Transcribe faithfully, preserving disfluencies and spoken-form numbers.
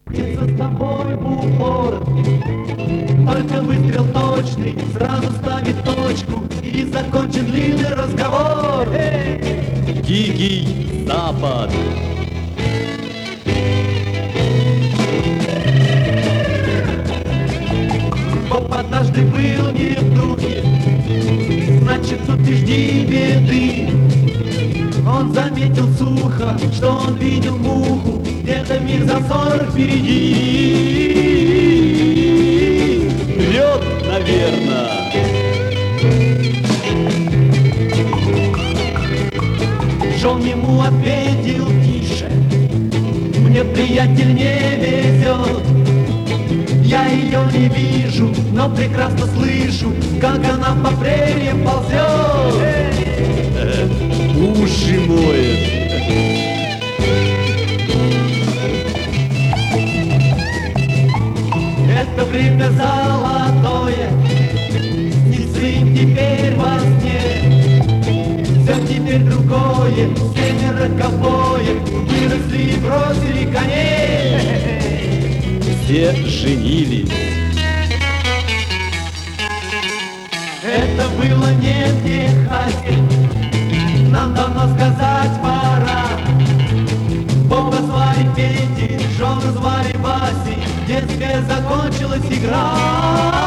Птица с тобой в упор, только выстрел точный сразу ставит точку и закончен длинный разговор. Дикий Запад. Боб однажды был не в духе, значит, тут и жди беды. Он заметил сухо, что он видел муху, где-то миг за сорок впереди. Врет, наверное. Джон ему ответил тише: мне, приятель, не везет. Я ее не вижу, но прекрасно слышу, как она по прерьям ползет. Уши моет. Это время золотое, снится им теперь во сне. Все теперь другое, семеро ковбоев выросли и бросили коней. Все женились. Это было не в Техасе, нам давно сказать пора. Боба звали Петей, Джона звали Васей, детская закончилась игра.